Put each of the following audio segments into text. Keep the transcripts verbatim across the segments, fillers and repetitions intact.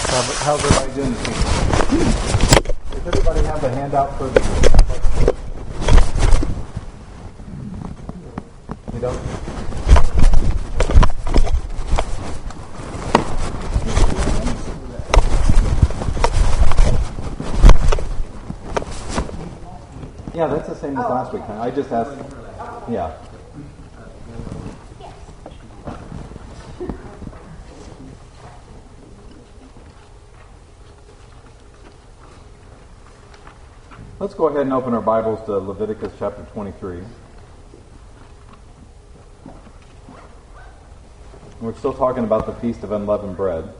How's everybody doing this evening? Does everybody have a handout for the... You don't? Yeah, that's the same as last week. I just asked... Yeah. Let's go ahead and open our Bibles to Leviticus chapter twenty-three. We're still talking about the Feast of Unleavened Bread.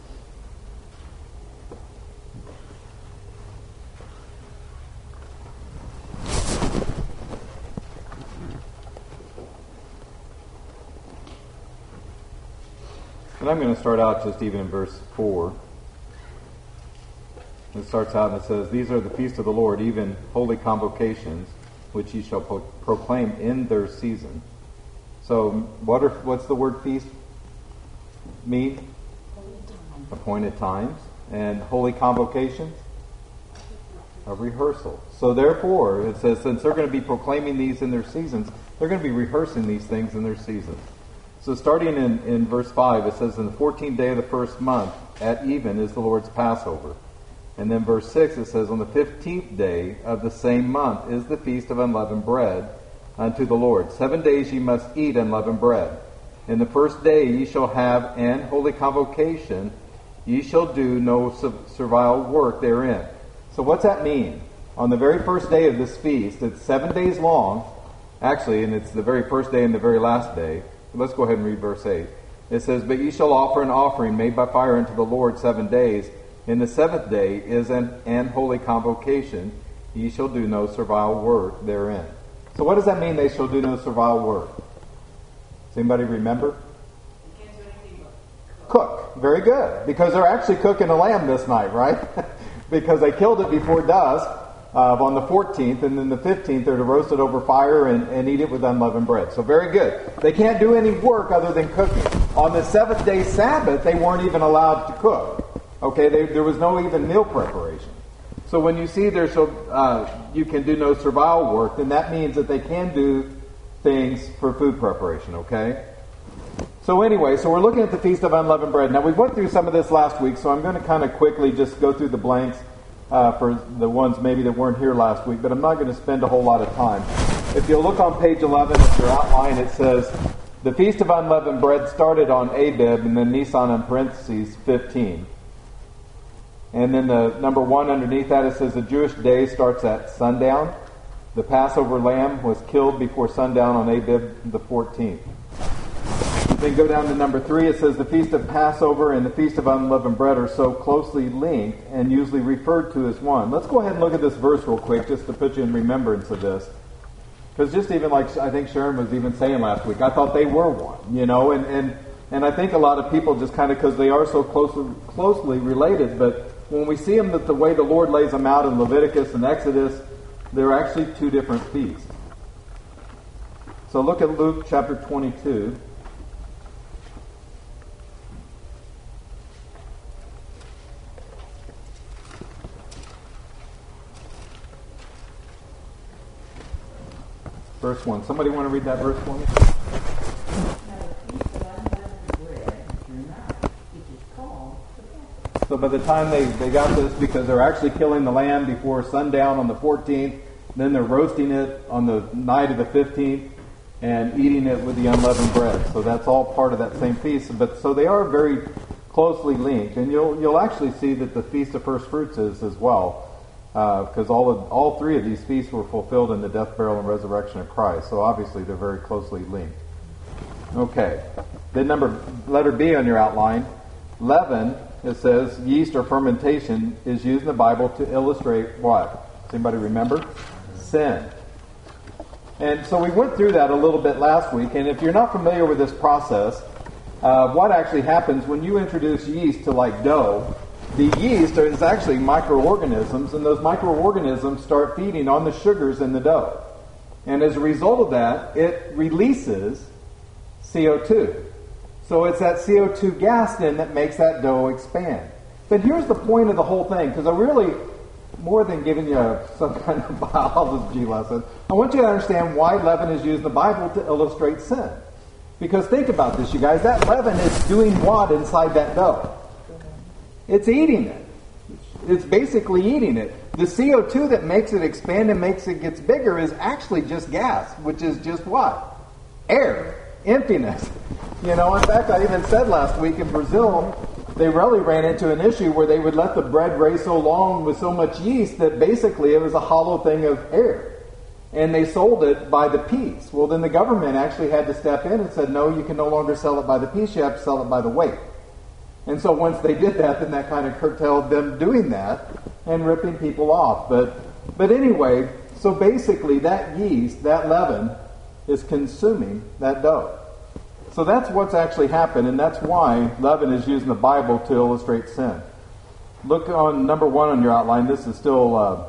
And I'm going to start out just even in verse four. It starts out and it says, "These are the feasts of the Lord, even holy convocations, which ye shall pro- proclaim in their season." So, what are what's the word feast mean? Appointed times. And holy convocations? A rehearsal. So therefore, it says, since they're going to be proclaiming these in their seasons, they're going to be rehearsing these things in their seasons. So starting in, in verse five, it says, "In the fourteenth day of the first month, at even, is the Lord's Passover." And then verse six, it says, "On the fifteenth day of the same month is the feast of unleavened bread unto the Lord. Seven days ye must eat unleavened bread. In the first day ye shall have an holy convocation. Ye shall do no servile work therein." So what's that mean? On the very first day of this feast, it's seven days long, actually, and it's the very first day and the very last day. Let's go ahead and read verse eight. It says, "But ye shall offer an offering made by fire unto the Lord seven days. In the seventh day is an, an holy convocation. Ye shall do no servile work therein." So what does that mean, they shall do no servile work? Does anybody remember? You can't do anything but cook. Very good. Because they're actually cooking a lamb this night, right? Because they killed it before dusk uh, on the fourteenth, and then the fifteenth they're to roast it over fire and, and eat it with unleavened bread. So very good. They can't do any work other than cooking. On the seventh day Sabbath, they weren't even allowed to cook. Okay, they, there was no even meal preparation. So when you see there, so uh, you can do no servile work, then that means that they can do things for food preparation, okay? So anyway, so we're looking at the Feast of Unleavened Bread. Now, we went through some of this last week, so I'm going to kind of quickly just go through the blanks uh, for the ones maybe that weren't here last week, but I'm not going to spend a whole lot of time. If you'll look on page eleven of your outline, it says, "The Feast of Unleavened Bread started on Abib," and then Nisan in parentheses, fifteen. And then the number one underneath that, it says the Jewish day starts at sundown. The Passover lamb was killed before sundown on Abib the fourteenth. Then go down to number three. It says the Feast of Passover and the Feast of Unleavened Bread are so closely linked and usually referred to as one. Let's go ahead and look at this verse real quick just to put you in remembrance of this. Because just even like I think Sharon was even saying last week, I thought they were one, you know, and, and, and I think a lot of people just kind of, because they are so closely, closely related, but when we see them, that the way the Lord lays them out in Leviticus and Exodus, they're actually two different feasts. So look at Luke chapter twenty-two. Verse one. Somebody want to read that verse for me? So by the time they, they got this, because they're actually killing the lamb before sundown on the fourteenth, then they're roasting it on the night of the fifteenth and eating it with the unleavened bread. So that's all part of that same feast. But so they are very closely linked, and you'll you'll actually see that the Feast of First Fruits is as well, because uh, all of all three of these feasts were fulfilled in the death, burial, and resurrection of Christ. So obviously they're very closely linked. Okay, then number letter B on your outline, leaven. It says yeast or fermentation is used in the Bible to illustrate what? Does anybody remember? Sin. And so we went through that a little bit last week. And if you're not familiar with this process, uh, what actually happens when you introduce yeast to like dough, the yeast is actually microorganisms, and those microorganisms start feeding on the sugars in the dough. And as a result of that, it releases C O two. So it's that C O two gas then that makes that dough expand. But here's the point of the whole thing, because I really, more than giving you a, some kind of biology lesson, I want you to understand why leaven is used in the Bible to illustrate sin. Because think about this, you guys. That leaven is doing what inside that dough? It's eating it. It's basically eating it. The C O two that makes it expand and makes it gets bigger is actually just gas, which is just what? Air. Emptiness. You know, in fact, I even said last week in Brazil, they really ran into an issue where they would let the bread raise so long with so much yeast that basically it was a hollow thing of air. And they sold it by the piece. Well, then the government actually had to step in and said, no, you can no longer sell it by the piece, you have to sell it by the weight. And so once they did that, then that kind of curtailed them doing that and ripping people off. But but anyway, so basically that yeast, that leaven, is consuming that dough. So that's what's actually happened, and that's why leaven is used in the Bible to illustrate sin. Look on number one on your outline. This is still, uh,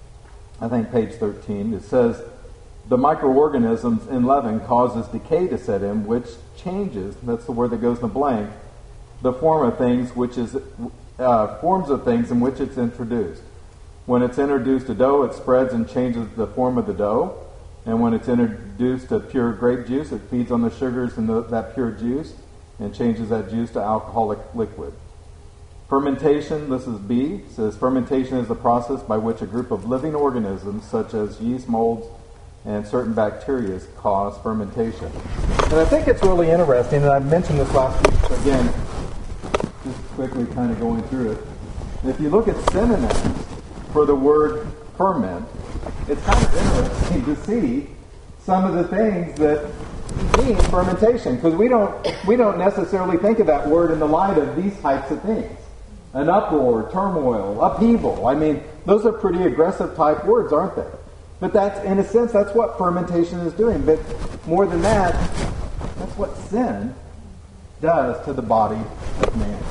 I think, page thirteen. It says, the microorganisms in leaven causes decay to set in, which changes, that's the word that goes in the blank, the form of things, which is uh, forms of things in which it's introduced. When it's introduced to dough, it spreads and changes the form of the dough. And when it's introduced to pure grape juice, it feeds on the sugars in the, that pure juice and changes that juice to alcoholic liquid. Fermentation, this is B, says fermentation is the process by which a group of living organisms, such as yeast, molds, and certain bacteria, cause fermentation. And I think it's really interesting, and I mentioned this last week, so again, just quickly kind of going through it. If you look at synonyms for the word ferment, it's kind of interesting to see some of the things that mean fermentation, because we don't we don't necessarily think of that word in the light of these types of things. An uproar, turmoil, upheaval. I mean, those are pretty aggressive type words, aren't they? But that's, in a sense, that's what fermentation is doing. But more than that, that's what sin does to the body of man.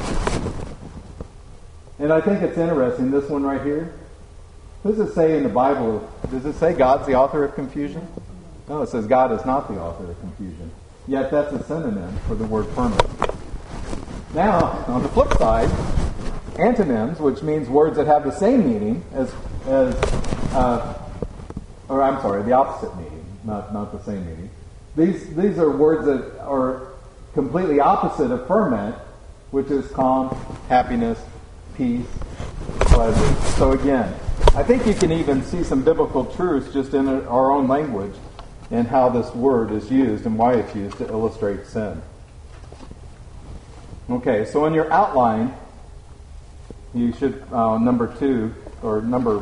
And I think it's interesting, this one right here. What does it say in the Bible? Does it say God's the author of confusion? No, it says God is not the author of confusion. Yet that's a synonym for the word ferment. Now, on the flip side, antonyms, which means words that have the same meaning as, as uh, or I'm sorry, the opposite meaning, not, not the same meaning. These, these are words that are completely opposite of ferment, which is calm, happiness, peace, pleasure. So again, I think you can even see some biblical truths just in our own language and how this word is used and why it's used to illustrate sin. Okay, so in your outline, you should, uh, number two, or number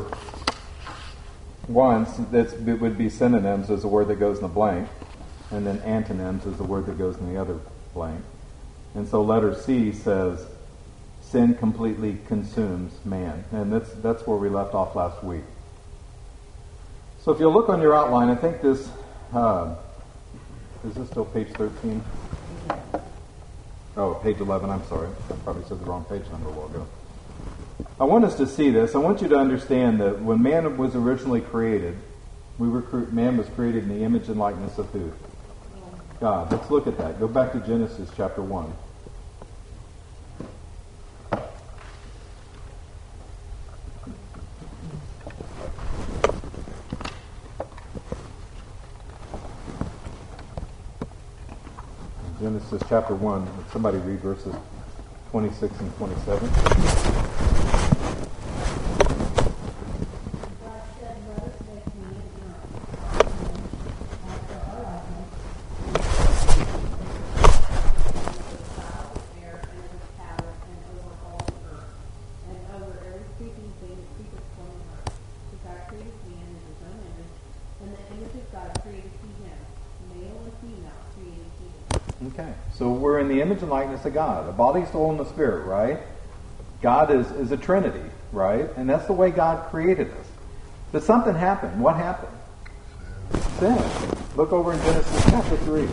one, that's, it would be synonyms as the word that goes in the blank, and then antonyms is the word that goes in the other blank. And so letter C says, sin completely consumes man. And that's that's where we left off last week. So if you look on your outline, I think this, uh, is this still page thirteen? Oh, page eleven, I'm sorry. I probably said the wrong page number a while ago. I want us to see this. I want you to understand that when man was originally created, we were cre- man was created in the image and likeness of who? God. Let's look at that. Go back to Genesis chapter one. Genesis chapter one. Somebody read verses twenty-six and twenty-seven. Okay, so we're in the image and likeness of God. The body, soul, and the spirit, right? God is, is a trinity, right? And that's the way God created us. But something happened. What happened? Sin. Look over in Genesis chapter three.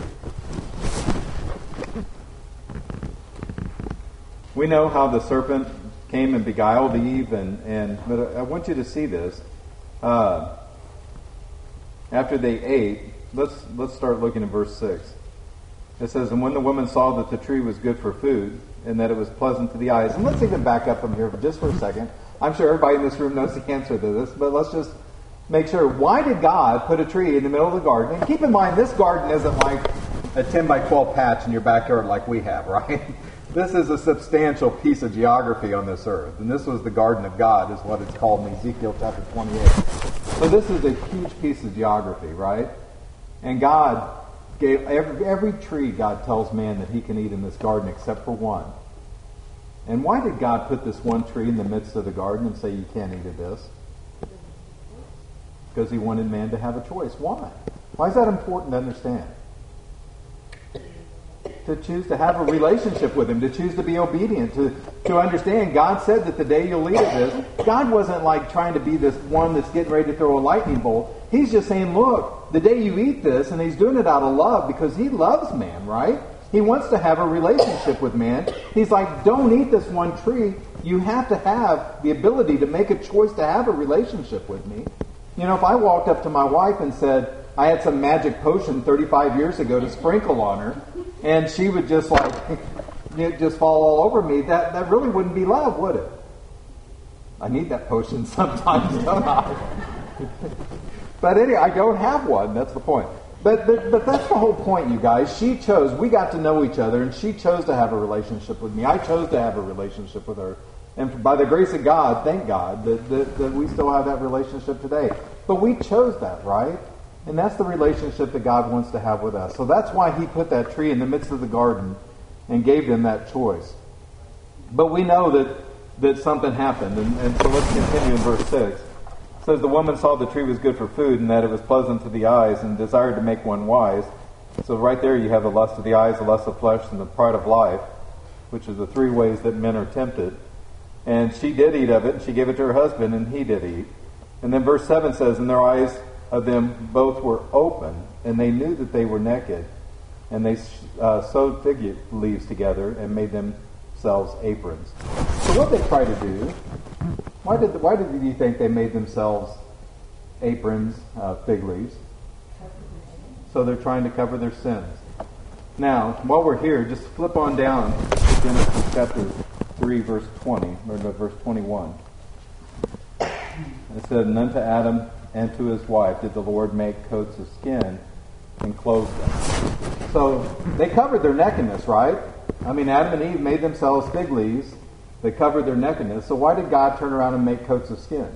We know how the serpent came and beguiled Eve, and, and but I want you to see this. Uh, after they ate, let's let's start looking at verse six. It says, and when the woman saw that the tree was good for food, and that it was pleasant to the eyes. And let's even back up from here just for a second. I'm sure everybody in this room knows the answer to this, but let's just make sure. Why did God put a tree in the middle of the garden? And keep in mind, this garden isn't like a ten by twelve patch in your backyard like we have, right? This is a substantial piece of geography on this earth. And this was the garden of God, is what it's called in Ezekiel chapter twenty-eight. So this is a huge piece of geography, right? And God gave every, every tree, God tells man that he can eat in this garden except for one. And why did God put this one tree in the midst of the garden and say you can't eat of this? Because he wanted man to have a choice. Why? Why is that important to understand? To choose to have a relationship with him, to choose to be obedient, to, to understand. God said that the day you'll eat of this, God wasn't like trying to be this one that's getting ready to throw a lightning bolt. He's just saying, look, the day you eat this, and he's doing it out of love because he loves man, right? He wants to have a relationship with man. He's like, don't eat this one tree. You have to have the ability to make a choice to have a relationship with me. You know, if I walked up to my wife and said, I had some magic potion thirty-five years ago to sprinkle on her, and she would just like, just fall all over me, that, that really wouldn't be love, would it? I need that potion sometimes, don't I? But anyway, I don't have one, that's the point. But, but but that's the whole point, you guys. She chose, we got to know each other, and she chose to have a relationship with me. I chose to have a relationship with her. And by the grace of God, thank God, that, that, that we still have that relationship today. But we chose that, right? And that's the relationship that God wants to have with us. So that's why he put that tree in the midst of the garden and gave them that choice. But we know that, that something happened. And, and so let's continue in verse six. It says, the woman saw the tree was good for food and that it was pleasant to the eyes and desired to make one wise. So right there you have the lust of the eyes, the lust of flesh, and the pride of life, which are the three ways that men are tempted. And she did eat of it, and she gave it to her husband, and he did eat. And then verse seven says, and their eyes of them both were open, and they knew that they were naked, and they uh, sewed fig leaves together and made themselves aprons. So what they tried to do, why did why did you think they made themselves aprons, uh, fig leaves? So they're trying to cover their sins. Now, while we're here, just flip on down to Genesis chapter three, verse twenty, or no, verse twenty-one. It said, and unto Adam and to his wife did the Lord make coats of skin and clothe them. So they covered their nakedness, right? I mean, Adam and Eve made themselves fig leaves. They covered their nakedness. So why did God turn around and make coats of skin?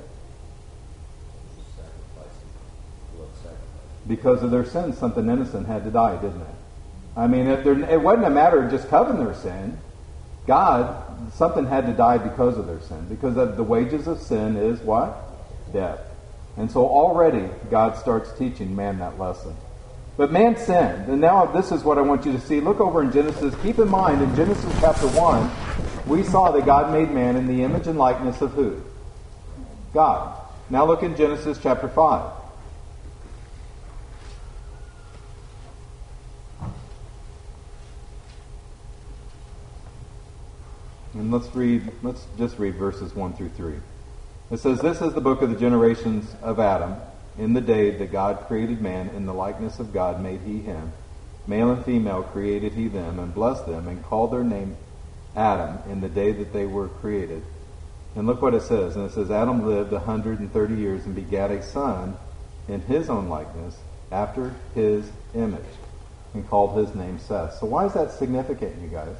Because of their sins, something innocent had to die, didn't it? I mean, if it wasn't a matter of just covering their sin. God, something had to die because of their sin. Because of the wages of sin is what? Death. And so already God starts teaching man that lesson. But man sinned. And now this is what I want you to see. Look over in Genesis. Keep in mind, in Genesis chapter one, we saw that God made man in the image and likeness of who? God. Now look in Genesis chapter five. And let's read, let's just read verses one through three. It says, this is the book of the generations of Adam. In the day that God created man, in the likeness of God made he him. Male and female created he them, and blessed them, and called their name Adam in the day that they were created. And look what it says. And it says, Adam lived a hundred and thirty years and begat a son in his own likeness, after his image, and called his name Seth. So why is that significant, you guys?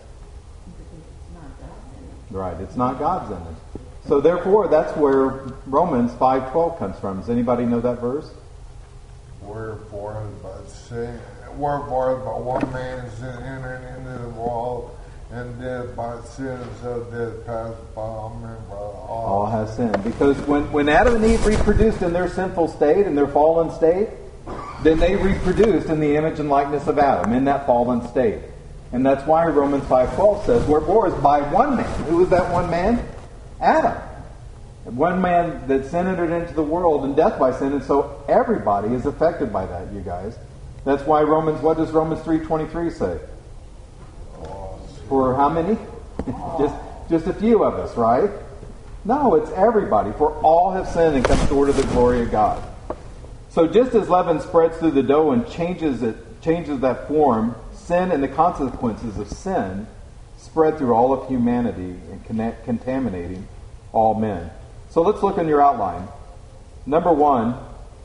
Right, it's not God's image. So therefore, that's where Romans five twelve comes from. Does anybody know that verse? Wherefore, but sin, wherefore, but one man sin entered into the world, and death by sin, so death passed by all men, by all. All has sinned. Because when, when Adam and Eve reproduced in their sinful state, in their fallen state, then they reproduced in the image and likeness of Adam, in that fallen state. And that's why Romans five twelve says, wherefore is by one man. Who is that one man? Adam. One man that sin entered into the world, and death by sin, and so everybody is affected by that, you guys. That's why Romans, what does Romans three twenty-three say? For how many? just just a few of us, right? No, it's everybody. For all have sinned and come short of the glory of God. So just as leaven spreads through the dough and changes it, changes that form, sin and the consequences of sin spread through all of humanity and connect, contaminating all men. So let's look in your outline. Number one,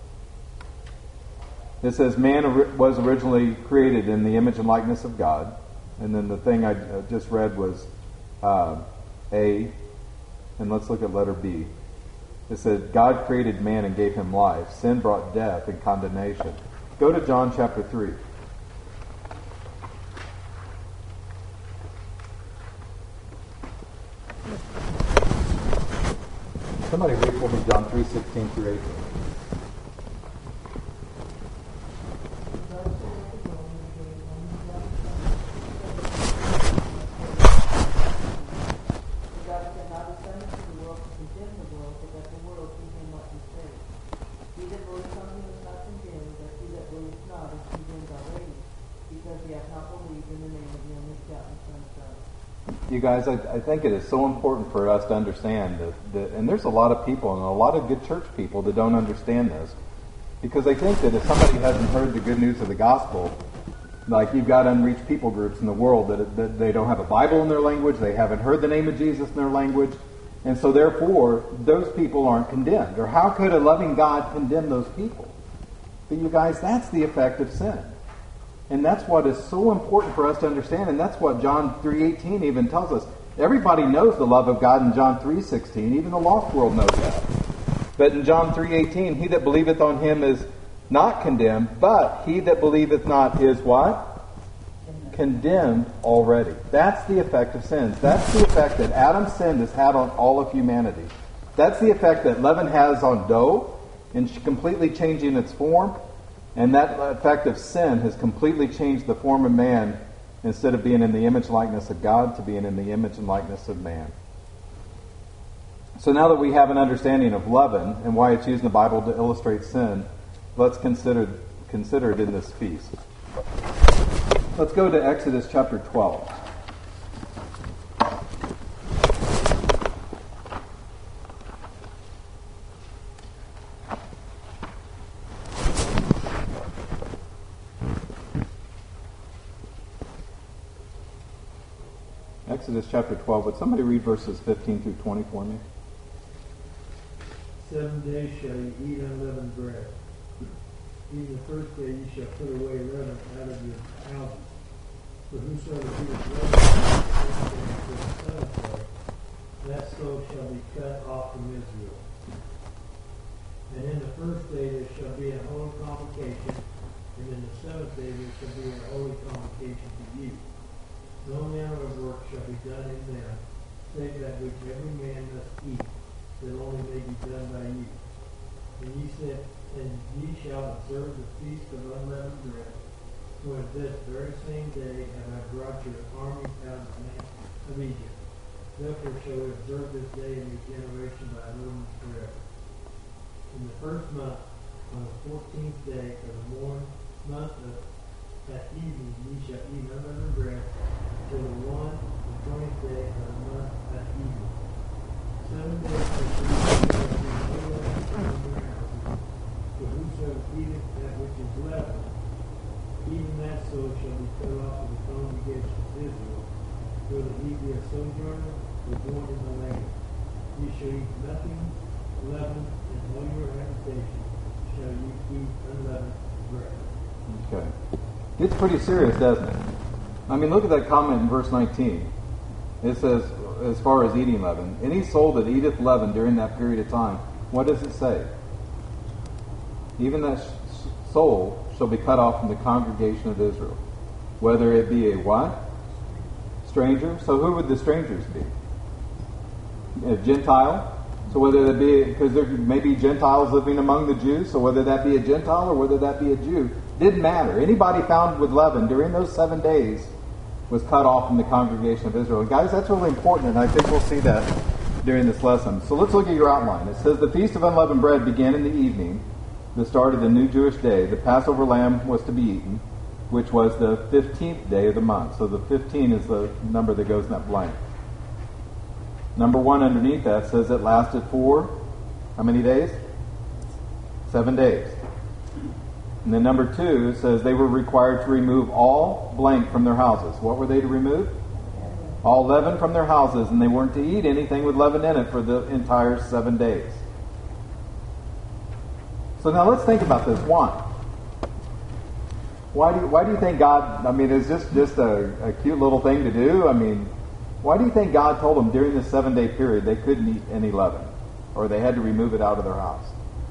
it says man was originally created in the image and likeness of God. And then the thing I just read was uh, A. And let's look at letter B. It said, God created man and gave him life. Sin brought death and condemnation. Go to John chapter three. Somebody read for me John three, sixteen through eighteen. You guys, I, I think it is so important for us to understand that, that, and there's a lot of people, and a lot of good church people that don't understand this, because they think that if somebody hasn't heard the good news of the gospel, like you've got unreached people groups in the world that, that they don't have a Bible in their language, they haven't heard the name of Jesus in their language, and so therefore those people aren't condemned. Or how could a loving God condemn those people? But you guys, that's the effect of sin. And that's what is so important for us to understand, and that's what John three eighteen even tells us. Everybody knows the love of God in John three sixteen. Even the lost world knows that. But in John three eighteen, he that believeth on him is not condemned, but he that believeth not is what? Condemned already. That's the effect of sins. That's the effect that Adam's sin has had on all of humanity. That's the effect that leaven has on dough, in completely changing its form. And that effect of sin has completely changed the form of man, instead of being in the image and likeness of God, to being in the image and likeness of man. So now that we have an understanding of leaven and why it's used in the Bible to illustrate sin, let's consider, consider it in this feast. Let's go to Exodus chapter twelve. Exodus chapter twelve. Would somebody read verses fifteen through twenty for me? Seven days shall you eat unleavened bread. Even the first day you shall put away leaven out of your houses. For whosoever eateth leaven for the seventh day, that soul shall be cut off from Israel. And in the first day there shall be a holy convocation, and in the seventh day there shall be a holy convocation to you. No manner of work shall be done in them, save that which every man must eat, that only may be done by you. And ye said, and ye shall observe the feast of unleavened bread, for in this very same day have I brought your armies out of the land of Egypt. Therefore shall we observe this day in your generation by ordinance forever. In the first month, on the fourteenth day of the morn, month of at evening, ye shall eat unleavened bread, till the one and twentieth day of the month at evening. Seven days shall ye eat no leaven in your houses. For whosoever eateth that which is leavened, even that soul shall be cut off of the congregation of Israel, whether he be a sojourner or born in the land. Ye shall eat nothing leavened, and all your habitation shall ye eat unleavened bread. Okay. It's pretty serious, doesn't it? I mean, look at that comment in verse nineteen. It says, as far as eating leaven, any soul that eateth leaven during that period of time, what does it say? Even that soul shall be cut off from the congregation of Israel. Whether it be a what? Stranger. So who would the strangers be? A Gentile. So whether that be, because there may be Gentiles living among the Jews, so whether that be a Gentile or whether that be a Jew, didn't matter. Anybody found with leaven during those seven days was cut off from the congregation of Israel. And guys, that's really important, and I think we'll see that during this lesson. So let's look at your outline. It says, the Feast of Unleavened Bread began in the evening, the start of the new Jewish day. The Passover lamb was to be eaten, which was the fifteenth day of the month. So the fifteen is the number that goes in that blank. Number one underneath that says it lasted for how many days? Seven days. And then number two says they were required to remove all blank from their houses. What were they to remove? All leaven from their houses, and they weren't to eat anything with leaven in it for the entire seven days. So now let's think about this. Why? Why do you, why do you think God, I mean, is this just a, a cute little thing to do? I mean, why do you think God told them during this seven-day period they couldn't eat any leaven? Or they had to remove it out of their house?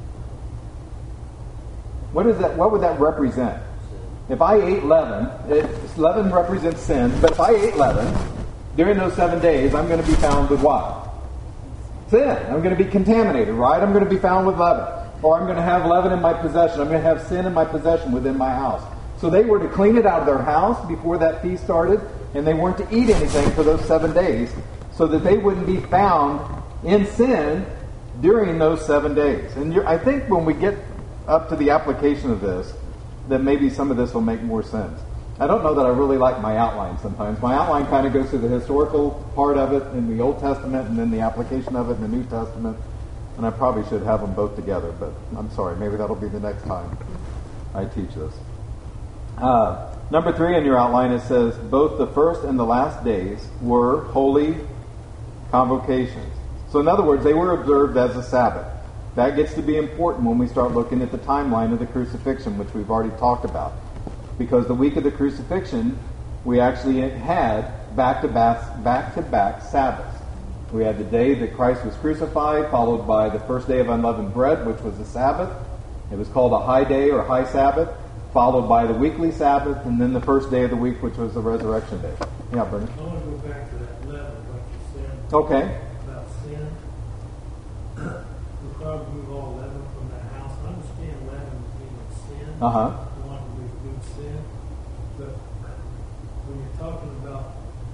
What is that? What would that represent? If I ate leaven, it, leaven represents sin, but if I ate leaven during those seven days, I'm going to be found with what? Sin. I'm going to be contaminated, right? I'm going to be found with leaven. Or I'm going to have leaven in my possession. I'm going to have sin in my possession within my house. So they were to clean it out of their house before that feast started, and they weren't to eat anything for those seven days so that they wouldn't be found in sin during those seven days. And you're, I think when we get up to the application of this, that maybe some of this will make more sense. I don't know that I really like my outline sometimes. My outline kind of goes through the historical part of it in the Old Testament and then the application of it in the New Testament. And I probably should have them both together, but I'm sorry. Maybe that'll be the next time I teach this. Uh, number three in your outline, it says, both the first and the last days were holy convocations. So in other words, they were observed as a Sabbath. That gets to be important when we start looking at the timeline of the crucifixion, which we've already talked about. Because the week of the crucifixion, we actually had back-to-back, back-to-back Sabbaths. We had the day that Christ was crucified, followed by the first day of unleavened bread, which was the Sabbath. It was called a high day or high Sabbath, followed by the weekly Sabbath, and then the first day of the week, which was the resurrection day. Yeah, Bernie? I want to go back to that leaven, what you said. Okay. About sin. We'll probably move all leaven from that house. I understand leaven being sin. Uh-huh. We want to remove sin. But when you're talking about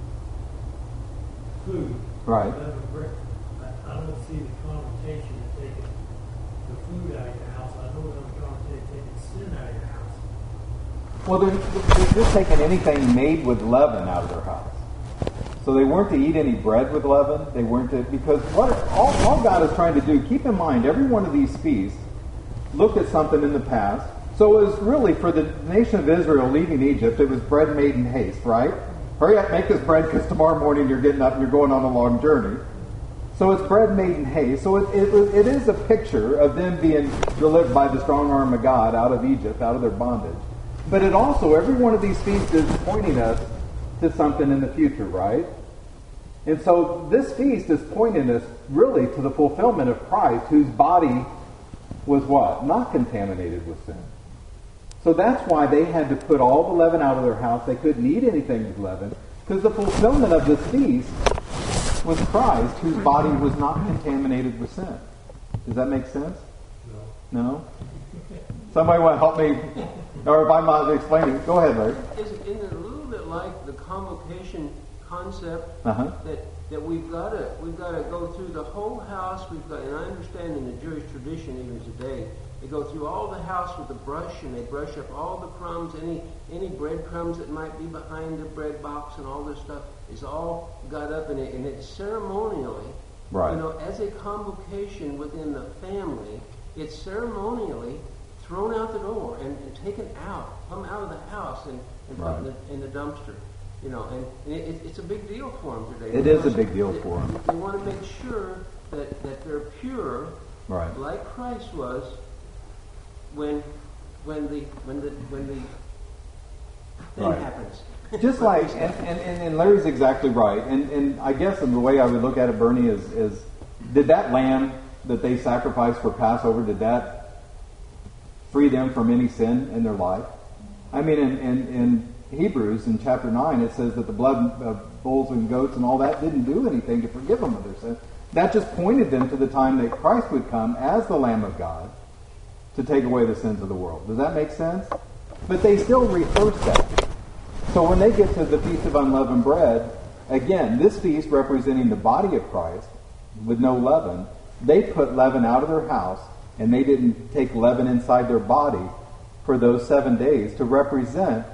food, Right. leaven bread, I, I don't see the connotation of taking the food out of your house. I know the connotation of taking sin out of your house. Well, they're, they're just taking anything made with leaven out of their house. So they weren't to eat any bread with leaven. They weren't to, because what all, all God is trying to do, keep in mind, every one of these feasts looked at something in the past. So it was really, for the nation of Israel leaving Egypt, it was bread made in haste, right? Hurry up, make this bread, because tomorrow morning you're getting up and you're going on a long journey. So it's bread made in haste. So it, it, it is a picture of them being delivered by the strong arm of God out of Egypt, out of their bondage. But it also, every one of these feasts is pointing us to something in the future, right? And so this feast is pointing us really to the fulfillment of Christ, whose body was what? Not contaminated with sin. So that's why they had to put all the leaven out of their house. They couldn't eat anything with leaven, because the fulfillment of this feast was Christ, whose body was not contaminated with sin. Does that make sense? No. No? Somebody want to help me? Or if I'm not explaining, go ahead, Larry. Isn't it a little bit like the convocation concept Uh-huh. that that we've got to we've got to go through the whole house? We've got, and I understand in the Jewish tradition even today, they go through all the house with a brush and they brush up all the crumbs, any any breadcrumbs that might be behind the bread box, and all this stuff is all got up in it, and it's ceremonially, Right. you know, as a convocation within the family, it's ceremonially thrown out the door and, and taken out, come out of the house and, and put Right. in, the, in the dumpster. You know, and, and it, it's a big deal for them today. It They is a want- big deal they- for 'em. They want to make sure that, that they're pure, Right. like Christ was, when when the when the when the thing Right. happens. Just like, and, and, and Larry's exactly right. And, and I guess the way I would look at it, Bernie, is, is did that lamb that they sacrificed for Passover, did that free them from any sin in their life? I mean, in, in, in Hebrews, in chapter nine, it says that the blood of bulls and goats and all that didn't do anything to forgive them of their sin. That just pointed them to the time that Christ would come as the Lamb of God to take away the sins of the world. Does that make sense? But they still rehearse that. So when they get to the Feast of Unleavened Bread, again, this feast representing the body of Christ with no leaven, they put leaven out of their house, and they didn't take leaven inside their body for those seven days to represent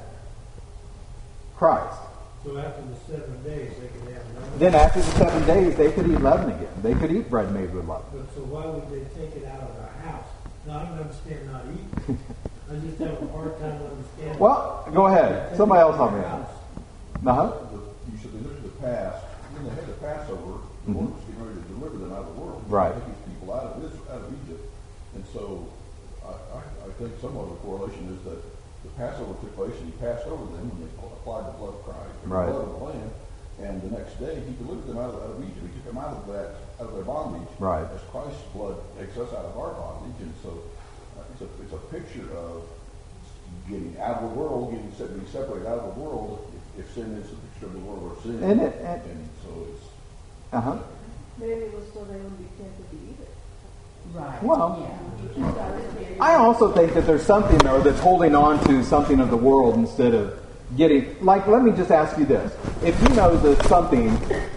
Christ. So after the seven days, they could have leaven. Then after the seven days, they could eat leaven again. They could eat bread made with leaven. But so why would they take it out of their house? Now, I don't understand not eating. I just have a hard time understanding. Well, go ahead. Somebody else help me out. Uh-huh. You said they looked at the past, when they had the Passover, the Lord was getting ready to deliver them out of the world. Right. Take his people out of this, out of Egypt. And so I, I, I think somewhat of a correlation is that the Passover took place and he passed over them when they applied the blood of Christ, the Right. blood of the Lamb. And the next day he delivered them out of, out of Egypt. He took them out of that, out of their bondage. Right. As Christ's blood takes us out of our bondage. And so uh, it's a it's a picture of getting out of the world, getting being separated out of the world. If, if sin is a picture of the world or sin, And it- and- and so it's Uh-huh. Maybe it was so they wouldn't be tempted to eat it. Right. Well, yeah. I also think that there's something, though, that's holding on to something of the world instead of getting... Like, let me just ask you this. If you know that something...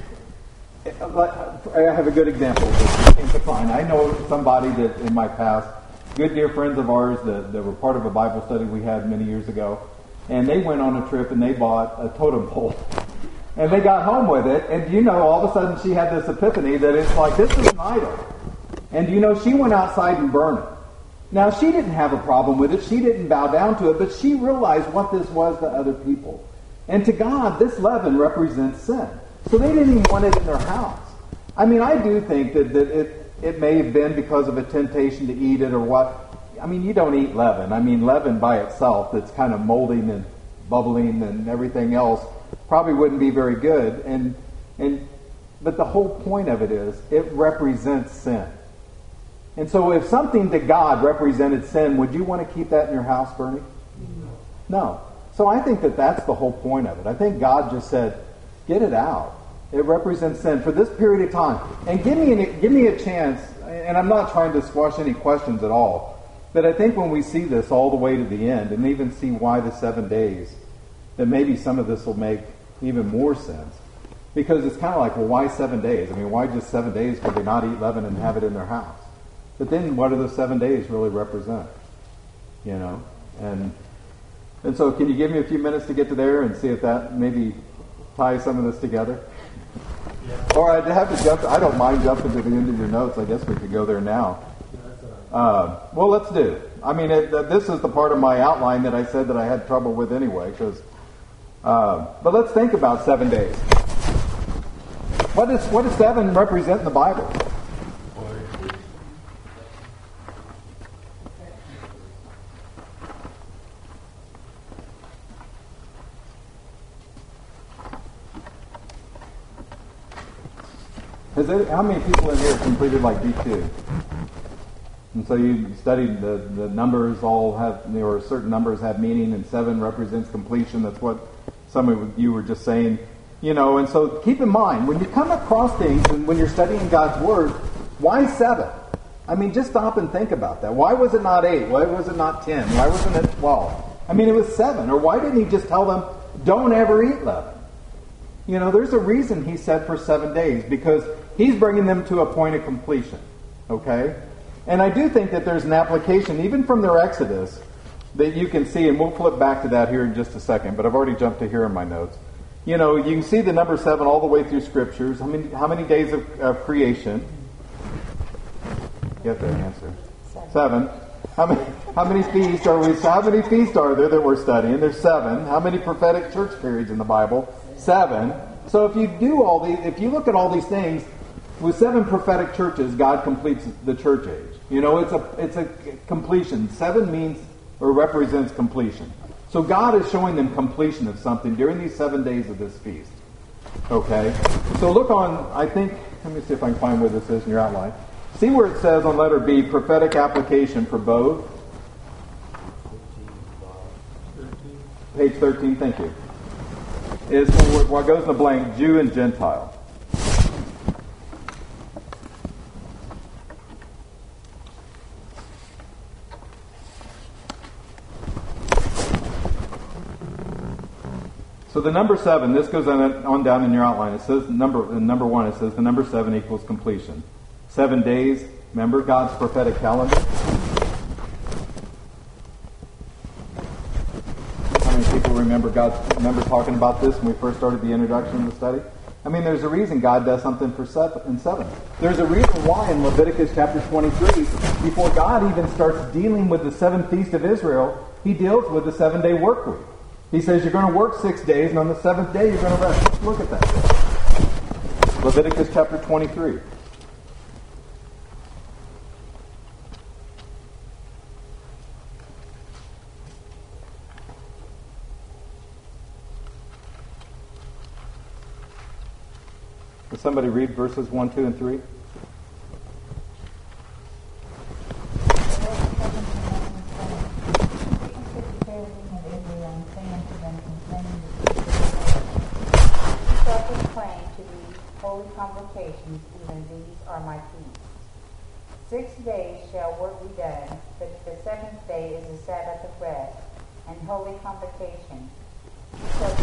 I have a good example of this. Came to find. I know somebody that in my past, good dear friends of ours that, that were part of a Bible study we had many years ago, and they went on a trip and they bought a totem pole. And they got home with it, and you know, all of a sudden she had this epiphany that it's like, this is an idol. And you know, she went outside and burned it. Now, she didn't have a problem with it. She didn't bow down to it, but she realized what this was to other people. And to God, this leaven represents sin. So they didn't even want it in their house. I mean, I do think that, that it, it may have been because of a temptation to eat it or what. I mean, you don't eat leaven. I mean, leaven by itself that's kind of molding and bubbling and everything else probably wouldn't be very good. And and but the whole point of it is it represents sin. And so if something to God represented sin, would you want to keep that in your house, Bernie? No. No. So I think that that's the whole point of it. I think God just said, get it out. It represents sin for this period of time. And give me, an, give me a chance, and I'm not trying to squash any questions at all, but I think when we see this all the way to the end, and even see why the seven days, that maybe some of this will make even more sense. Because it's kind of like, well, why seven days? I mean, why just seven days could they not eat leaven and have it in their house? But then what do the seven days really represent? You know? And and so can you give me a few minutes to get to there and see if that maybe ties some of this together? Yeah. Or I'd have to jump, I don't mind jumping to the end of your notes. I guess we could go there now. Uh, well, let's do. I mean, it, uh, this is the part of my outline that I said that I had trouble with anyway. Because, uh, but let's think about seven days. What does what does seven represent in the Bible? Has it, how many people in here completed like D two? And so you studied the, the numbers all have, or certain numbers have meaning, and seven represents completion. That's what some of you were just saying. You know, and so keep in mind, when you come across things and when you're studying God's Word, why seven? I mean, just stop and think about that. Why was it not eight? Why was it not ten? Why wasn't it twelve? I mean, it was seven. Or why didn't he just tell them, don't ever eat leaven? You know, there's a reason he said for seven days, because he's bringing them to a point of completion. Okay? And I do think that there's an application, even from their Exodus, that you can see, and we'll flip back to that here in just a second, but I've already jumped to here in my notes. You know, you can see the number seven all the way through Scriptures. How many, how many days of, of creation? Get the answer. Seven. How many, how many feasts are we? How many feasts are there that we're studying? There's seven. How many prophetic church periods in the Bible? Seven. So if you do all these, if you look at all these things, with seven prophetic churches, God completes the church age. You know, it's a it's a completion. Seven means or represents completion. So God is showing them completion of something during these seven days of this feast. Okay? So look on, I think, let me see if I can find where this is in your outline. See where it says on letter B, prophetic application for both. Page thirteen, thank you. Is what goes in the blank, Jew and Gentile. So the number seven, this goes on, on down in your outline. It says number in number one, it says the number seven equals completion. Seven days, remember God's prophetic calendar? How many people remember God remember talking about this when we first started the introduction of the study? I mean, there's a reason God does something for seven, in seven. There's a reason why in Leviticus chapter twenty-three, before God even starts dealing with the seventh feast of Israel, he deals with the seven-day work week. He says you're going to work six days, and on the seventh day you're going to rest. Let's look at that. Leviticus chapter twenty-three. Will somebody read verses one, two, and three? Convocations, even these are my feasts. Six days shall work be done, but the seventh day is the Sabbath of rest and holy convocation. So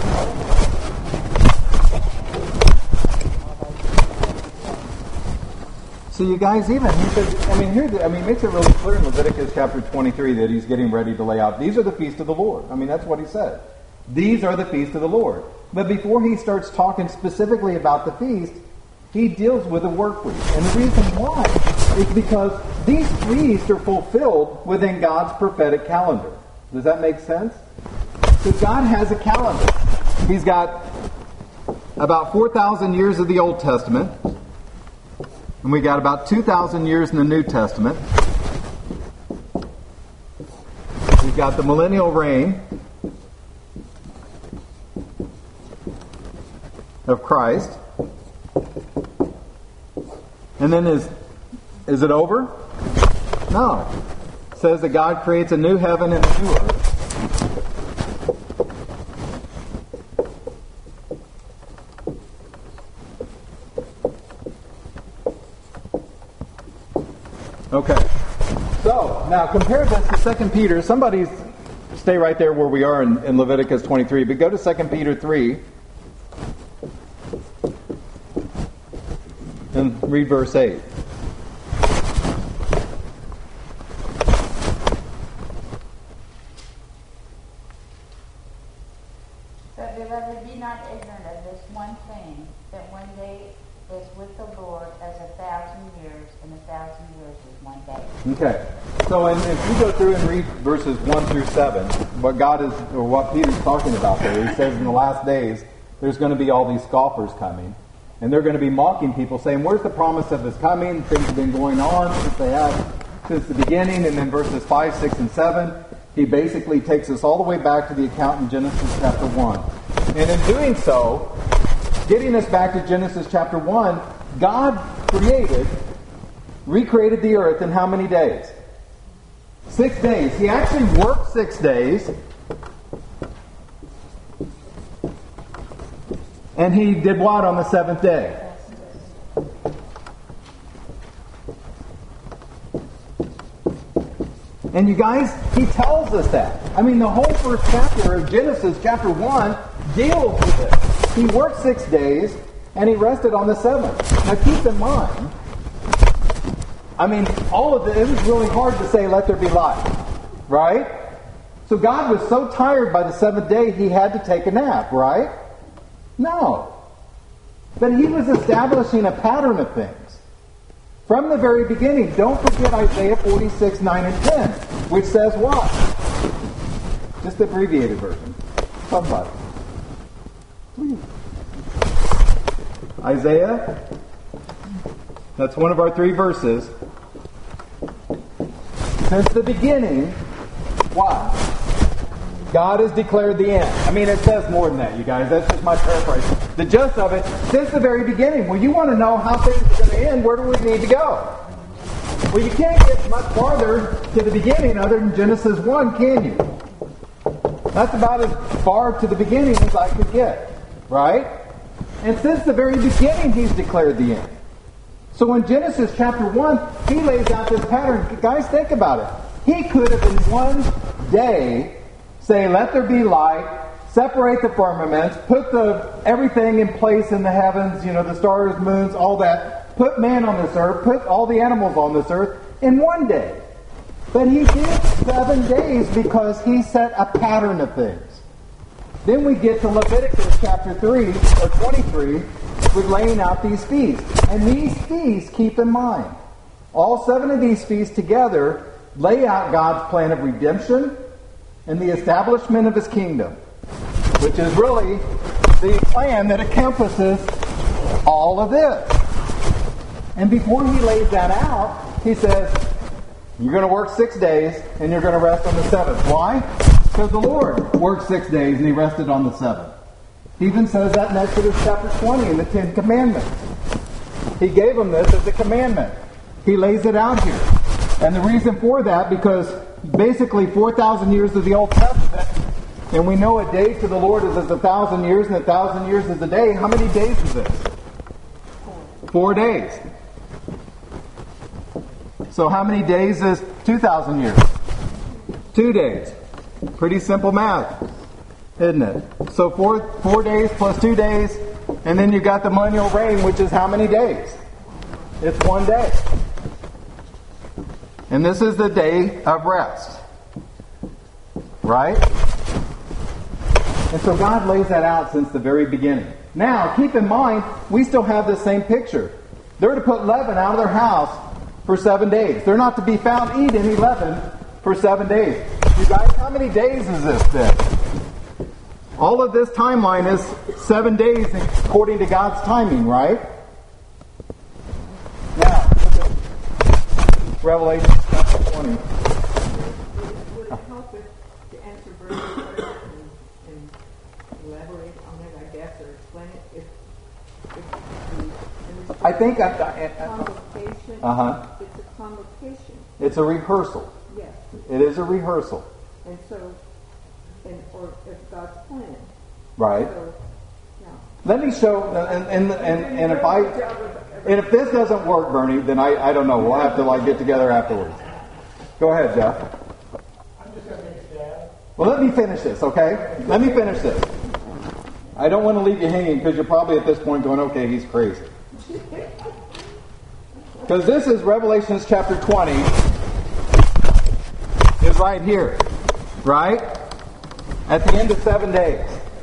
So you guys, even he says, I mean, here, I mean, it makes it really clear in Leviticus chapter twenty-three that he's getting ready to lay out. These are the feasts of the Lord. I mean, that's what he said. These are the feasts of the Lord. But before he starts talking specifically about the feast, he deals with the work week. And the reason why is because these feasts are fulfilled within God's prophetic calendar. Does that make sense? So God has a calendar. He's got about four thousand years of the Old Testament. And we got about two thousand years in the New Testament. We've got the millennial reign of Christ. And then is is it over? No. It says that God creates a new heaven and a new earth. Okay. So, now compare this to Second Peter. Somebody stay right there where we are in, in Leviticus twenty-three, but go to Second Peter three. And read verse eight. But beloved, be not ignorant of this one thing, that one day is with the Lord as a thousand years, and a thousand years is one day. Okay. So and if you go through and read verses one through seven, what God is, or what Peter's talking about there, he says in the last days, there's going to be all these scoffers coming. And they're going to be mocking people, saying, where's the promise of his coming? Things have been going on since they have, since the beginning. And then verses five, six, and seven, he basically takes us all the way back to the account in Genesis chapter one. And in doing so, getting us back to Genesis chapter one, God created, recreated the earth in how many days? Six days. He actually worked six days. And he did what on the seventh day? And you guys, he tells us that. I mean, the whole first chapter of Genesis, chapter one, deals with it. He worked six days, and he rested on the seventh. Now keep in mind, I mean, all of it, it was really hard to say, let there be light. Right? So God was so tired by the seventh day, he had to take a nap, right? No. But he was establishing a pattern of things. From the very beginning, don't forget Isaiah forty-six, nine, and ten, which says what? Just the abbreviated version. Somebody. Please. Isaiah, that's one of our three verses. Since the beginning, what? God has declared the end. I mean, it says more than that, you guys. That's just my paraphrase. The gist of it, since the very beginning. Well, you want to know how things are going to end, where do we need to go? Well, you can't get much farther to the beginning other than Genesis one, can you? That's about as far to the beginning as I could get. Right? And since the very beginning, he's declared the end. So in Genesis chapter one, he lays out this pattern. Guys, think about it. He could have in one day say, let there be light, separate the firmaments, put the everything in place in the heavens, you know, the stars, moons, all that, put man on this earth, put all the animals on this earth in one day. But he did seven days because he set a pattern of things. Then we get to Leviticus chapter three, or twenty-three, with laying out these feasts. And these feasts, keep in mind, all seven of these feasts together lay out God's plan of redemption and the establishment of His kingdom, which is really the plan that encompasses all of this. And before He lays that out, He says, you're going to work six days and you're going to rest on the seventh. Why? Because the Lord worked six days and He rested on the seventh. He even says that in Exodus chapter twenty in the Ten Commandments. He gave them this as a commandment. He lays it out here. And the reason for that, because basically four thousand years of the Old Testament, and we know a day to the Lord is as a thousand years, and a thousand years is a day. How many days is this? Four days. So how many days is two thousand years? Two days. Pretty simple math, isn't it? So four, four days plus two days, and then you got the millennial reign, which is how many days? It's one day. And this is the day of rest. Right? And so God lays that out since the very beginning. Now, keep in mind, we still have the same picture. They're to put leaven out of their house for seven days. They're not to be found eating any leaven for seven days. You guys, how many days is this then? All of this timeline is seven days according to God's timing, right? Now, Revelation chapter twenty. Would it help if, to answer Bernie's question and, and elaborate on it, I guess, or explain it, if, if the, in this I think I, I, I, convocation, uh-huh. it's a convocation, It's a rehearsal. yes. It is a rehearsal. And so, and, or if God's plan. Right. So, yeah. Let me show, and and and, and if I, and if this doesn't work, Bernie, then I, I don't know. We'll have to like get together afterwards. Go ahead, Jeff. I'm just going to make a stab. Well, let me finish this, okay? Let me finish this. I don't want to leave you hanging because you're probably at this point going, okay, he's crazy. Because this is Revelations chapter twenty. Is right here, right? At the end of seven days.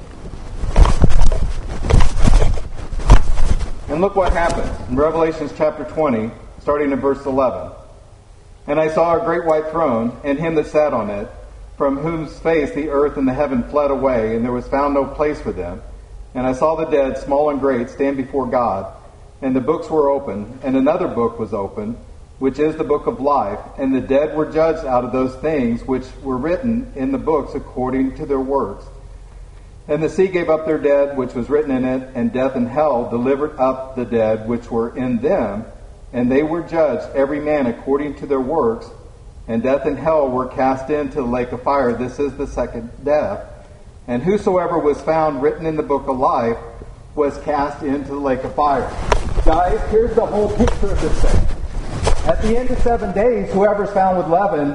And look what happens in Revelations chapter twenty, starting in verse eleven. And I saw a great white throne, and him that sat on it, from whose face the earth and the heaven fled away, and there was found no place for them. And I saw the dead, small and great, stand before God, and the books were opened, and another book was opened, which is the book of life, and the dead were judged out of those things which were written in the books according to their works. And the sea gave up their dead, which was written in it, and death and hell delivered up the dead which were in them, and they were judged every man according to their works, and death and hell were cast into the lake of fire. This is the second death. And whosoever was found written in the book of life was cast into the lake of fire. Guys, here's the whole picture of this thing. At the end of seven days, whoever's found with leaven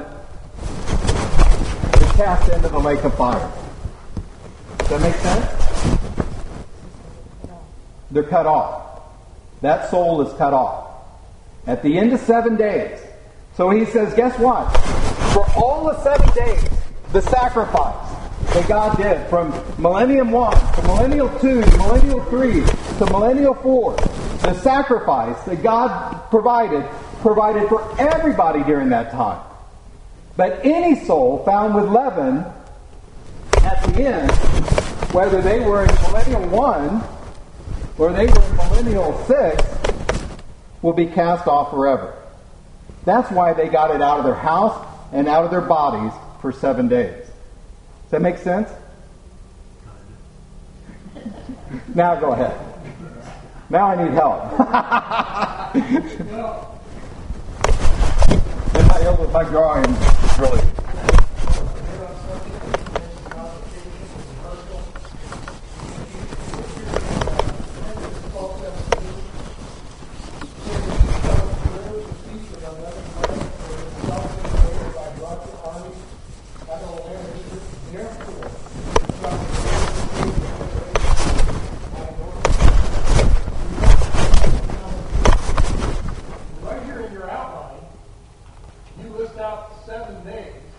is cast into the lake of fire. Does that make sense? They're cut off. That soul is cut off. At the end of seven days. So he says, guess what? For all the seven days, the sacrifice that God did from millennium one to millennial two to millennial three to millennial four, the sacrifice that God provided, provided for everybody during that time. But any soul found with leaven at the end, whether they were in millennial one or they were in millennial six, will be cast off forever. That's why they got it out of their house and out of their bodies for seven days. Does that make sense? Now go ahead. Now I need help. And I help with my drawing, really. Right here in your outline, you list out seven days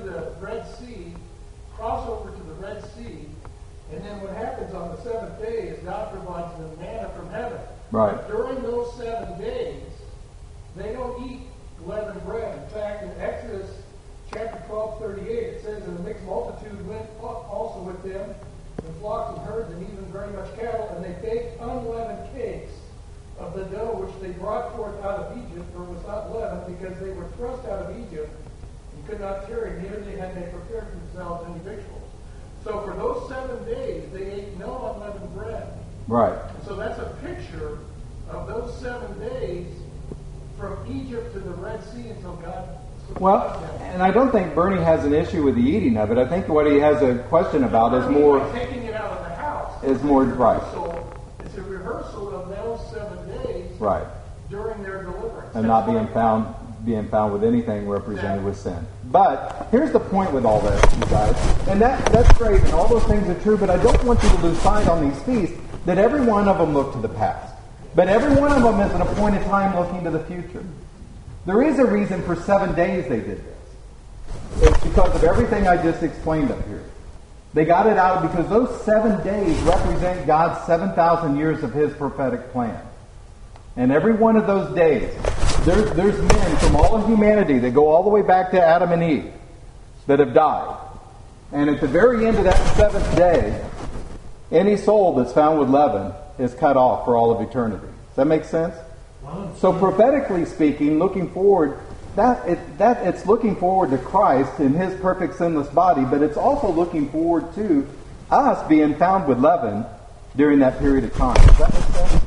the Red Sea, cross over to the Red Sea, and then what happens on the seventh day is God provides them manna from heaven. Right. But during those seven days, they don't eat leavened bread. In fact, in Exodus chapter twelve, thirty-eight, it says, "And the mixed multitude went also with them, and flocks and herds, and even very much cattle, and they baked unleavened cakes of the dough which they brought forth out of Egypt, for it was not leavened, because they were thrust out of Egypt, and could not tarry, neither they had they prepared for themselves any victuals." So for those seven days, they ate no unleavened bread. Right. So that's a picture of those seven days from Egypt to the Red Sea until God supplied Well, them. and I don't think Bernie has an issue with the eating of it. I think what he has a question about is more taking it out of the house. is more right. So it's a rehearsal of those seven days Right. during their deliverance. And not being found being found with anything represented with sin. But here's the point with all this, you guys. And that that's great, and all those things are true, but I don't want you to lose sight on these feasts that every one of them look to the past. But every one of them is an appointed time looking to the future. There is a reason for seven days they did this. It's because of everything I just explained up here. They got it out because those seven days represent God's seven thousand years of His prophetic plan. And every one of those days, there's, there's men from all of humanity that go all the way back to Adam and Eve that have died. And at the very end of that seventh day, any soul that's found with leaven is cut off for all of eternity. Does that make sense? So prophetically speaking, looking forward, that it, that it's looking forward to Christ in His perfect sinless body, but it's also looking forward to us being found with leaven during that period of time. Does that make sense?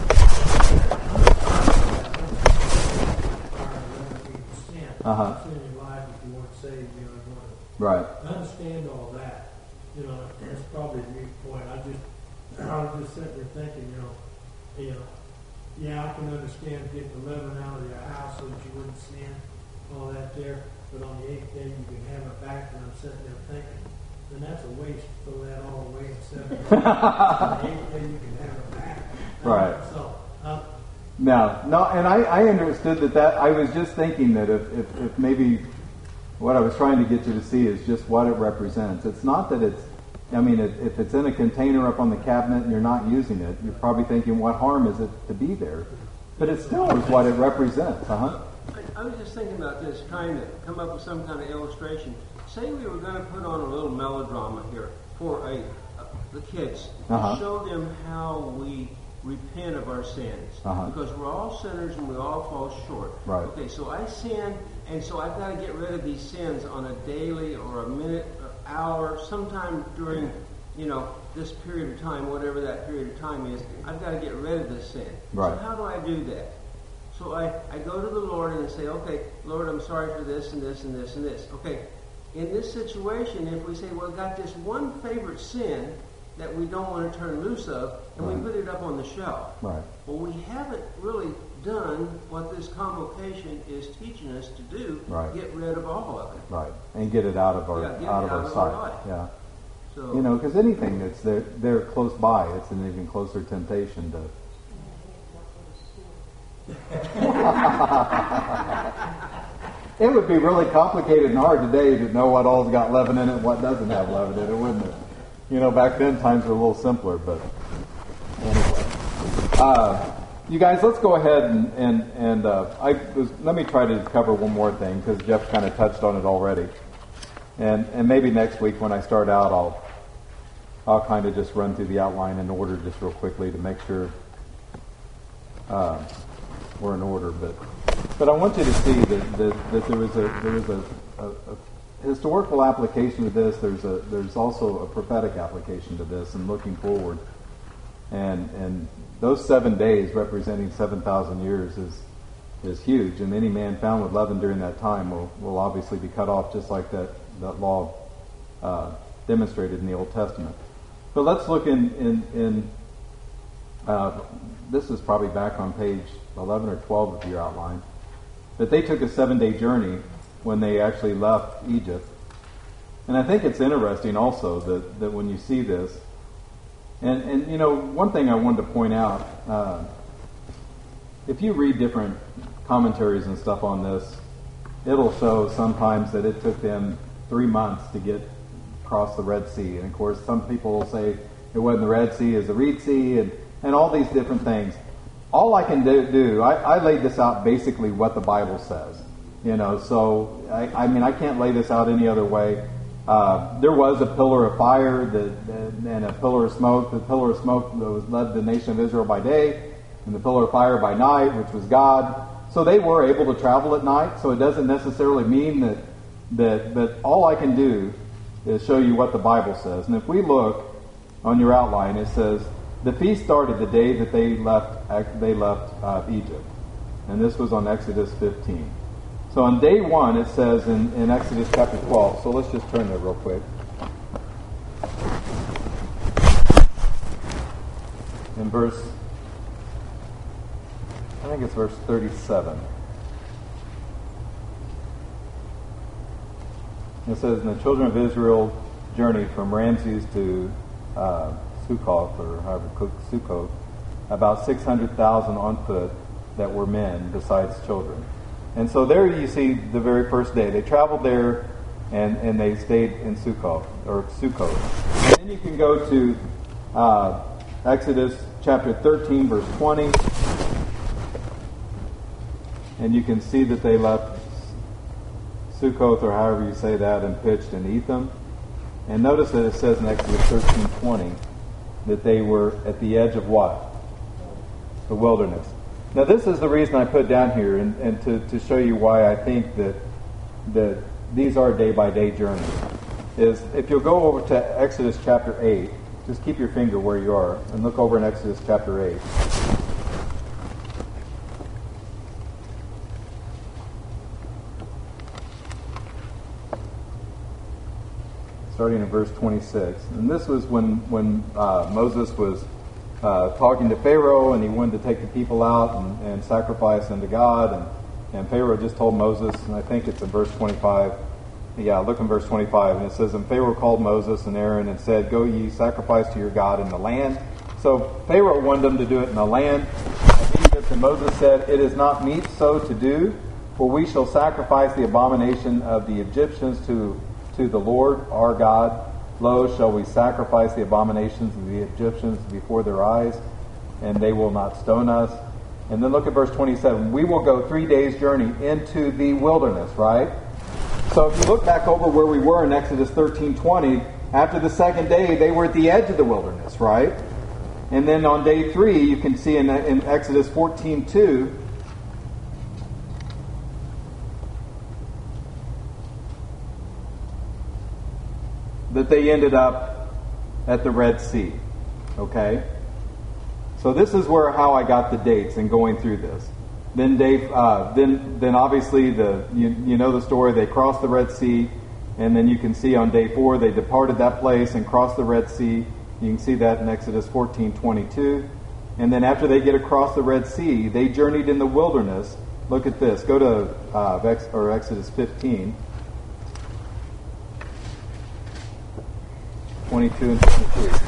Uh-huh. Sin in your life if you weren't saved, you know, Right. I understand all that. You know, that's probably a mute point. I just, I was just sitting there thinking, you know, you know, yeah, I can understand getting the leaven out of your house so that you wouldn't sin, all that there. But on the eighth day, you can have it back. And I'm sitting there thinking, then that's a waste to throw that all away in seven days. On the eighth day, you can have it back. Right. Uh, so, um, No, no, and I, I understood that, that I was just thinking that if, if, if maybe what I was trying to get you to see is just what it represents. It's not that it's, I mean, if, if it's in a container up on the cabinet and you're not using it, you're probably thinking, what harm is it to be there? But it still is what it represents, uh-huh. I, I was just thinking about this, trying to come up with some kind of illustration. Say we were going to put on a little melodrama here for a, uh, the kids Uh-huh. to show them how we repent of our sins. Uh-huh. Because we're all sinners and we all fall short. Right. Okay, so I sin, and so I've got to get rid of these sins on a daily or a minute, or hour, sometime during, you know, this period of time, whatever that period of time is. I've got to get rid of this sin. Right. So how do I do that? So I, I go to the Lord and I say, okay, Lord, I'm sorry for this and this and this and this. Okay, in this situation, if we say, well, I've got this one favorite sin that we don't want to turn loose of, and Right. we put it up on the shelf. Right. Well, we haven't really done what this convocation is teaching us to do. Right. Get rid of all of it. Right. And get it out of our, Yeah, get it out of out our of our sight. life. Yeah. So You know, because anything that's there, there close by, it's an even closer temptation to. It would be really complicated and hard today to know what all's got leaven in it and what doesn't have leaven in it, wouldn't it? You know, back then times were a little simpler, but anyway. Uh, you guys, let's go ahead and, and, and uh, I was, let me try to cover one more thing because Jeff kind of touched on it already. And and maybe next week when I start out, I'll I'll kind of just run through the outline in order just real quickly to make sure uh, we're in order. But but I want you to see that, that, that there was a there was a, a, a historical application to this. There's a there's also a prophetic application to this, and looking forward. And and those seven days representing seven thousand years is is huge. And any man found with leaven during that time will will obviously be cut off, just like that. that law uh, demonstrated in the Old Testament. But let's look in, in, in uh, this is probably back on page eleven or twelve of your outline, that they took a seven-day journey when they actually left Egypt. And I think it's interesting also that, that when you see this, and, and you know, one thing I wanted to point out, uh, if you read different commentaries and stuff on this, it'll show sometimes that it took them three months to get across the Red Sea. And of course, some people will say it wasn't the Red Sea, it's the Reed Sea, and, and all these different things. All I can do, do I, I laid this out basically what the Bible says. You know, so, I, I mean, I can't lay this out any other way. Uh, there was a pillar of fire that, and a pillar of smoke. The pillar of smoke was led the nation of Israel by day, and the pillar of fire by night, which was God. So they were able to travel at night. So it doesn't necessarily mean that that. But all I can do is show you what the Bible says. And if we look on your outline, it says the feast started the day that they left. They left uh, Egypt, and this was on Exodus fifteen. So on day one, it says in, in Exodus chapter twelve. So let's just turn there real quick. In verse, I think it's verse thirty-seven. It says, and the children of Israel journeyed from Ramses to uh, Succoth, or however, Succoth, about six hundred thousand on foot that were men, besides children. And so there you see the very first day. They traveled there and, and they stayed in Succoth, or Succoth. And then you can go to uh, Exodus chapter thirteen, verse twenty. And you can see that they left Succoth, or however you say that, and pitched in Etham. And notice that it says in Exodus thirteen twenty that they were at the edge of what? The wilderness. Now this is the reason I put down here, and, and to, to show you why I think that that these are day-by-day journeys, is if you'll go over to Exodus chapter eight, just keep your finger where you are, and look over in Exodus chapter eight. Starting in verse twenty-six. And this was when, when uh, Moses was uh, talking to Pharaoh, and he wanted to take the people out and, and sacrifice unto God. And, and Pharaoh just told Moses, and I think it's in verse twenty-five. Yeah, look in verse twenty-five. And it says, and Pharaoh called Moses and Aaron and said, go ye sacrifice to your God in the land. So Pharaoh wanted them to do it in the land of Egypt. And Moses said, it is not meet so to do, for we shall sacrifice the abomination of the Egyptians to to the Lord our God. Lo, shall we sacrifice the abominations of the Egyptians before their eyes, and they will not stone us. And then look at verse twenty-seven. We will go three days' journey into the wilderness, right? So if you look back over where we were in Exodus thirteen twenty, after the second day, they were at the edge of the wilderness, right? And then on day three, you can see in, in Exodus fourteen two, that they ended up at the Red Sea. Okay? So this is where how I got the dates and going through this. Then Dave, uh, then then obviously the you, you know the story. They crossed the Red Sea, and then you can see on day four they departed that place and crossed the Red Sea. You can see that in Exodus fourteen twenty-two. And then after they get across the Red Sea, they journeyed in the wilderness. Look at this. Go to uh, Ex, or Exodus fifteen. twenty-two and twenty-three.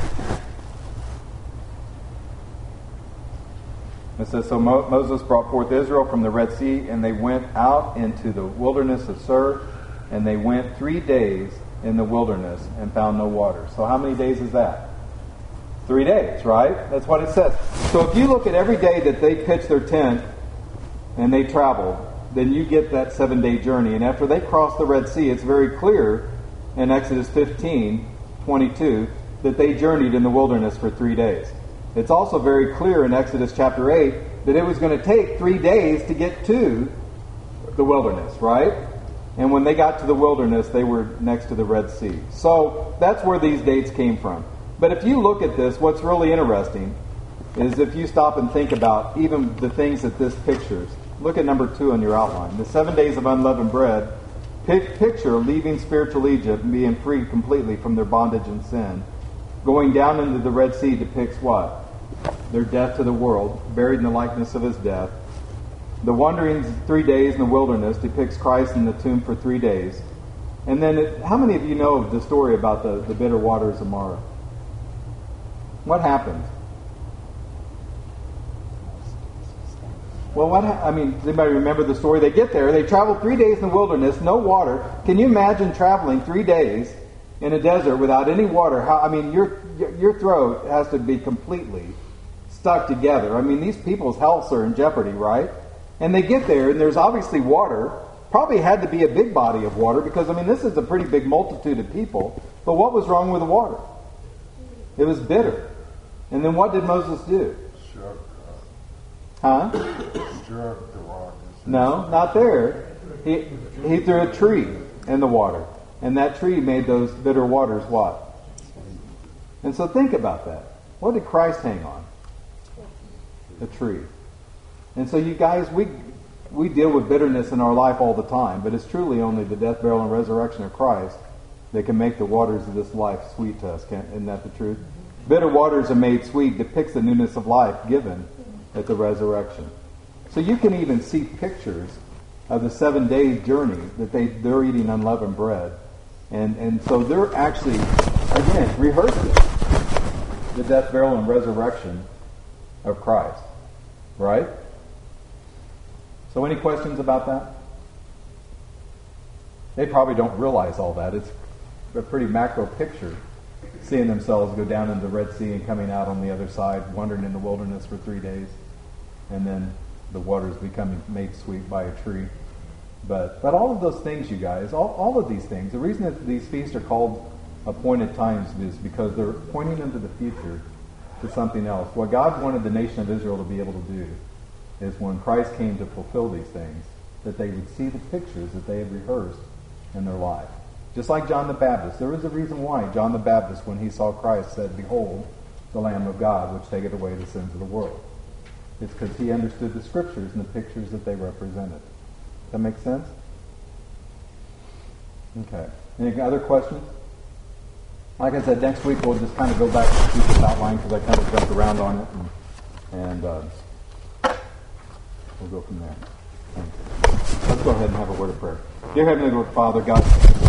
It says, so Mo- Moses brought forth Israel from the Red Sea, and they went out into the wilderness of Sur, and they went three days in the wilderness and found no water. So how many days is that? Three days, right? That's what it says. So if you look at every day that they pitched their tent and they traveled, then you get that seven-day journey. And after they crossed the Red Sea, it's very clear in Exodus fifteen twenty-two that they journeyed in the wilderness for three days. It's also very clear in Exodus chapter eight that it was going to take three days to get to the wilderness, right? And when they got to the wilderness, they were next to the Red Sea. So that's where these dates came from. But if you look at this, what's really interesting is if you stop and think about even the things that this pictures. Look at number two on your outline. The seven days of unleavened bread picture leaving spiritual Egypt and being freed completely from their bondage and sin. Going down into the Red Sea depicts what? Their death to the world, buried in the likeness of his death. The wandering three days in the wilderness depicts Christ in the tomb for three days. And then, it, how many of you know of the story about the, the bitter waters of Marah? What happened? Well, what, ha- I mean, does anybody remember the story? They get there, they travel three days in the wilderness, no water. Can you imagine traveling three days in a desert without any water? How, I mean, your, your your throat has to be completely stuck together. I mean, these people's healths are in jeopardy, right? And they get there, and there's obviously water. Probably had to be a big body of water because, I mean, this is a pretty big multitude of people. But what was wrong with the water? It was bitter. And then what did Moses do? Struck, Huh? uh, struck the rock. No, not there. He, he threw a tree in the water. And that tree made those bitter waters what? And so think about that. What did Christ hang on? A tree. And so you guys, we we deal with bitterness in our life all the time, but it's truly only the death, burial, and resurrection of Christ that can make the waters of this life sweet to us. Can't, isn't that the truth? Bitter waters are made sweet depicts the newness of life given at the resurrection. So you can even see pictures of the seven day journey that they, they're eating unleavened bread. And, and so they're actually, again, rehearsing the death, burial, and resurrection of Christ. Right? So any questions about that? They probably don't realize all that. It's a pretty macro picture, seeing themselves go down into the Red Sea and coming out on the other side, wandering in the wilderness for three days, and then the waters becoming made sweet by a tree. But but all of those things, you guys, all, all of these things, the reason that these feasts are called appointed times is because they're pointing into the future to something else. What God wanted the nation of Israel to be able to do is when Christ came to fulfill these things, that they would see the pictures that they had rehearsed in their life. Just like John the Baptist. There was a reason why John the Baptist, when he saw Christ, said, "Behold, the Lamb of God, which taketh away the sins of the world." It's because he understood the Scriptures and the pictures that they represented. That make sense? Okay. Any other questions? Like I said, next week we'll just kind of go back to this outline because I kind of jumped around on it, and, and uh, we'll go from there. Thanks. Let's go ahead and have a word of prayer. Dear Heavenly Lord, Father, God,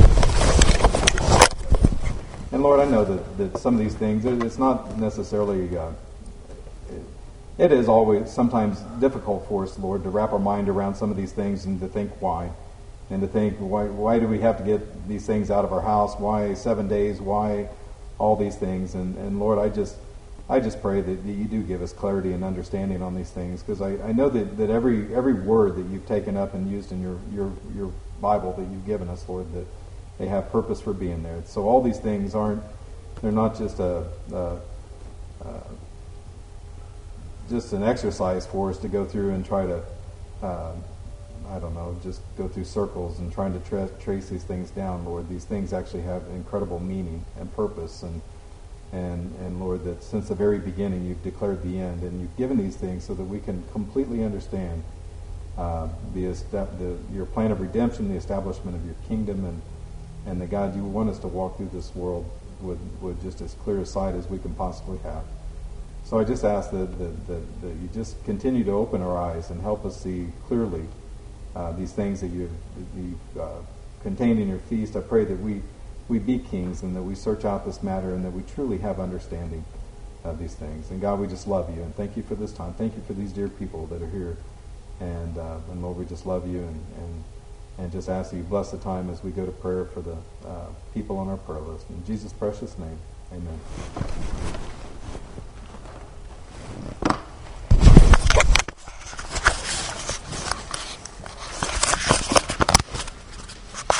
and Lord, I know that, that some of these things, it's not necessarily, uh, it, it is always sometimes difficult for us, Lord, to wrap our mind around some of these things and to think why. And to think, why why do we have to get these things out of our house? Why seven days? Why all these things? And, and Lord, I just I just pray that you do give us clarity and understanding on these things, because I, I know that, that every every word that you've taken up and used in your, your, your Bible that you've given us, Lord, that they have purpose for being there. So all these things aren't, they're not just a, a, a just an exercise for us to go through and try to uh, I don't know, just go through circles and trying to tra- trace these things down, Lord. These things actually have incredible meaning and purpose, and and and Lord, that since the very beginning you've declared the end, and you've given these things so that we can completely understand uh, the, the your plan of redemption, the establishment of your kingdom, and and that God, you want us to walk through this world with with just as clear a sight as we can possibly have. So I just ask that that, that, that you just continue to open our eyes and help us see clearly Uh, these things that you've, you've uh, contained in your feast. I pray that we, we be kings and that we search out this matter and that we truly have understanding of these things. And God, we just love you and thank you for this time. Thank you for these dear people that are here. And, uh, and Lord, we just love you and, and, and just ask that you bless the time as we go to prayer for the uh, people on our prayer list. In Jesus' precious name, amen.